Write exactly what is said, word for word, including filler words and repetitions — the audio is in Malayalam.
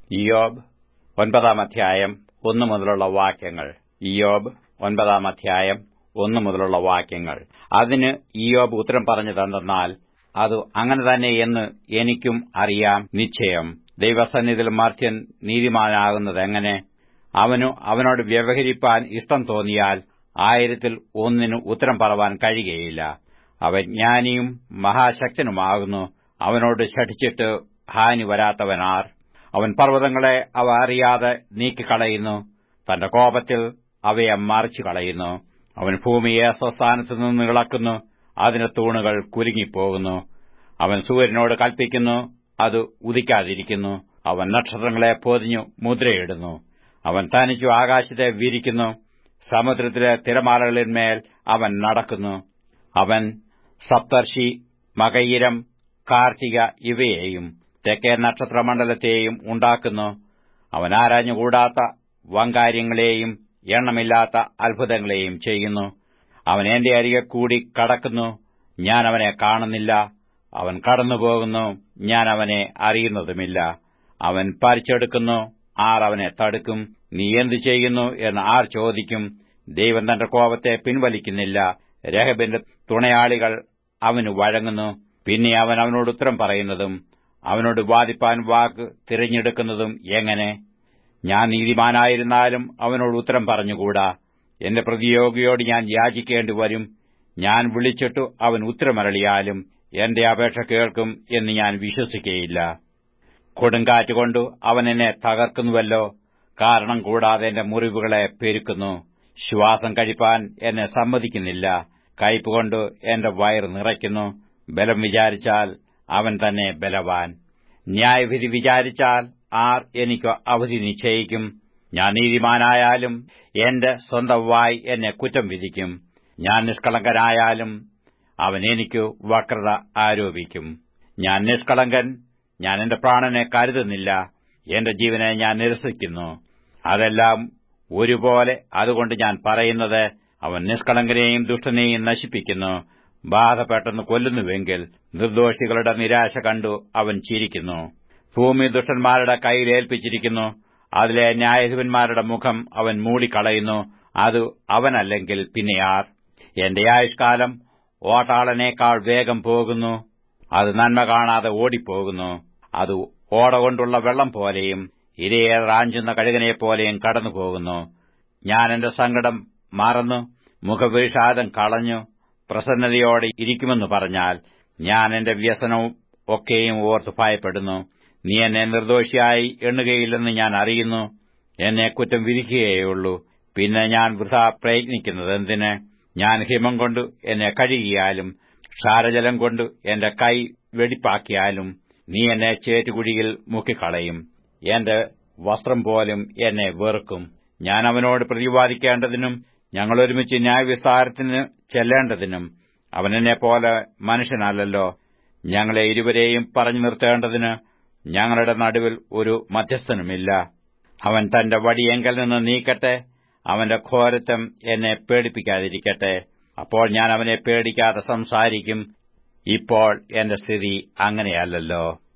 ഇയ്യോബ് ഒൻപതാം അധ്യായം ഒന്നു മുതലുള്ള വാക്യങ്ങൾ. ഇയ്യോബ് ഒൻപതാം അധ്യായം ഒന്നു മുതലുള്ള വാക്യങ്ങൾ. അതിന് ഇയ്യോബ് ഉത്തരം പറഞ്ഞതെന്തെന്നാൽ, അത് അങ്ങനെ തന്നെ എന്ന് എനിക്കും അറിയാം നിശ്ചയം. ദൈവസന്നിധിയിൽ മർത്യൻ നീതിമാനാകുന്നതെങ്ങനെ? അവനു അവനോട് വ്യവഹരിപ്പാൻ ഇഷ്ടം തോന്നിയാൽ ആയിരത്തിൽ ഒന്നിന് ഉത്തരം പറവാൻ കഴിയുകയില്ല. അവൻ ജ്ഞാനിയും മഹാശക്തനുമാകുന്നു. അവനോട് ശഠിച്ചിട്ട് ഹാനി വരാത്തവനാർ? അവൻ പർവ്വതങ്ങളെ അവ അറിയാതെ നീക്കിക്കളയുന്നു. തന്റെ കോപത്തിൽ അവയെ മറിച്ചു കളയുന്നു. അവൻ ഭൂമിയെ സ്വസ്ഥാനത്തു നിന്ന് ഇളക്കുന്നു. അതിന്റെ തൂണുകൾ കുലുങ്ങിപ്പോകുന്നു. അവൻ സൂര്യനോട് കൽപ്പിക്കുന്നു, അത് ഉദിക്കാതിരിക്കുന്നു. അവൻ നക്ഷത്രങ്ങളെ പൊതിഞ്ഞു മുദ്രയിടുന്നു. അവൻ തനിച്ചു ആകാശത്തെ വിരിക്കുന്നു. സമുദ്രത്തിലെ തിരമാലകളിന്മേൽ അവൻ നടക്കുന്നു. അവൻ സപ്തർഷി, മകയിരം, കാർത്തിക ഇവയെയും തെക്കേ നക്ഷത്രമണ്ഡലത്തെയും ഉണ്ടാക്കുന്നു. അവൻ ആരാഞ്ഞുകൂടാത്ത വൻകാര്യങ്ങളെയും എണ്ണമില്ലാത്ത അത്ഭുതങ്ങളെയും ചെയ്യുന്നു. അവൻ എന്റെ അരികെ കൂടി കടക്കുന്നു, ഞാൻ അവനെ കാണുന്നില്ല. അവൻ കടന്നുപോകുന്നു, ഞാൻ അവനെ അറിയുന്നതുമില്ല. അവൻ പറിച്ചെടുക്കുന്നു, ആർ അവനെ തടുക്കും? നീ എന്തു ചെയ്യുന്നു എന്ന് ആർ ചോദിക്കും? ദൈവം തന്റെ കോപത്തെ പിൻവലിക്കുന്നില്ല. രഹബിന്റെ തുണയാളികൾ അവന് വഴങ്ങുന്നു. പിന്നെ അവൻ അവനോട് ഉത്തരം പറയുന്നതും അവനോട് വാദിപ്പാൻ വാക്ക് തിരഞ്ഞെടുക്കുന്നതും എങ്ങനെ? ഞാൻ നീതിമാനായിരുന്നാലും അവനോട് ഉത്തരം പറഞ്ഞുകൂടാ. എന്റെ പ്രതിയോഗിയോട് ഞാൻ യാചിക്കേണ്ടി വരും. ഞാൻ വിളിച്ചിട്ടു അവൻ ഉത്തരമരളിയാലും എന്റെ അപേക്ഷ കേൾക്കും എന്ന് ഞാൻ വിശ്വസിക്കുകയില്ല. കൊടുങ്കാറ്റുകൊണ്ടു അവൻ എന്നെ തകർക്കുന്നുവല്ലോ. കാരണം കൂടാതെ എന്റെ മുറിവുകളെ പെരുക്കുന്നു. ശ്വാസം കഴിപ്പാൻ എന്നെ സമ്മതിക്കുന്നില്ല. കയ്പുകൊണ്ട് എന്റെ വയർ നിറയ്ക്കുന്നു. ബലം വിചാരിച്ചാൽ അവൻ തന്നെ ബലവാൻ. ന്യായവിധി വിചാരിച്ചാൽ ആർ എനിക്ക് അവധി നിശ്ചയിക്കും? ഞാൻ നീതിമാനായാലും എന്റെ സ്വന്തം വായ് എന്നെ കുറ്റം വിധിക്കും. ഞാൻ നിഷ്കളങ്കനായാലും അവൻ എനിക്ക് വക്രത ആരോപിക്കും. ഞാൻ നിഷ്കളങ്കൻ, ഞാൻ എന്റെ പ്രാണനെ കരുതുന്നില്ല. എന്റെ ജീവനെ ഞാൻ നിരസിക്കുന്നു. അതെല്ലാം ഒരുപോലെ. അതുകൊണ്ട് ഞാൻ പറയുന്നത്, അവൻ നിഷ്കളങ്കനെയും ദുഷ്ടനെയും നശിപ്പിക്കുന്നു. ബാധ പെട്ടെന്ന് കൊല്ലുന്നുവെങ്കിൽ നിർദോഷികളുടെ നിരാശ കണ്ടു അവൻ ചിരിക്കുന്നു. ഭൂമി ദുഷ്ടന്മാരുടെ കയ്യിൽ ഏൽപ്പിച്ചിരിക്കുന്നു. അതിലെ ന്യായാധിപന്മാരുടെ മുഖം അവൻ മൂടിക്കളയുന്നു. അത് അവനല്ലെങ്കിൽ പിന്നെയാർ? എന്റെ ആയുഷ്കാലം ഓട്ടാളനേക്കാൾ വേഗം പോകുന്നു. അത് നന്മ കാണാതെ ഓടിപ്പോകുന്നു. അത് ഓടകൊണ്ടുള്ള വെള്ളം പോലെയും ഇരയെ റാഞ്ചുന്ന കഴുകനെപ്പോലെയും കടന്നുപോകുന്നു. ഞാൻ എന്റെ സങ്കടം മറന്നു മുഖവിഷാദം കളഞ്ഞു പ്രസന്നതയോടെ ഇരിക്കുമെന്ന് പറഞ്ഞാൽ, ഞാൻ എന്റെ വ്യസനവും ഒക്കെയും ഓർത്ത് ഭയപ്പെടുന്നു. നീ എന്നെ നിർദോഷിയായി എണ്ണുകയില്ലെന്ന് ഞാൻ അറിയുന്നു. എന്നെ കുറ്റം വിധിക്കുകയുള്ളൂ. പിന്നെ ഞാൻ വൃഥാ പ്രയത്നിക്കുന്നതെന്തിന്? ഞാൻ ഹിമം കൊണ്ട് എന്നെ കഴുകിയാലും ക്ഷാരജലം കൊണ്ട് എന്റെ കൈ വെടിപ്പാക്കിയാലും നീ എന്നെ ചേറ്റുകുഴിയിൽ മുക്കിക്കളയും. എന്റെ വസ്ത്രം പോലും എന്നെ വെറുക്കും. ഞാൻ അവനോട് പ്രതിവാദിക്കേണ്ടതിനും ഞങ്ങൾ ഒരുമിച്ച് ന്യായവിസ്താരത്തിന് ചെല്ലേണ്ടതിനും അവൻ എന്നെപ്പോലെ മനുഷ്യനല്ലല്ലോ. ഞങ്ങളെ ഇരുവരെയും പറഞ്ഞു നിർത്തേണ്ടതിന് ഞങ്ങളുടെ നടുവിൽ ഒരു മധ്യസ്ഥനുമില്ല. അവൻ തന്റെ വടിയെങ്കിൽ നിന്ന് നീക്കട്ടെ. അവന്റെ ഘോരത്വം എന്നെ പേടിപ്പിക്കാതിരിക്കട്ടെ. അപ്പോൾ ഞാൻ അവനെ പേടിക്കാതെ സംസാരിക്കും. ഇപ്പോൾ എന്റെ സ്ഥിതി അങ്ങനെയല്ലല്ലോ.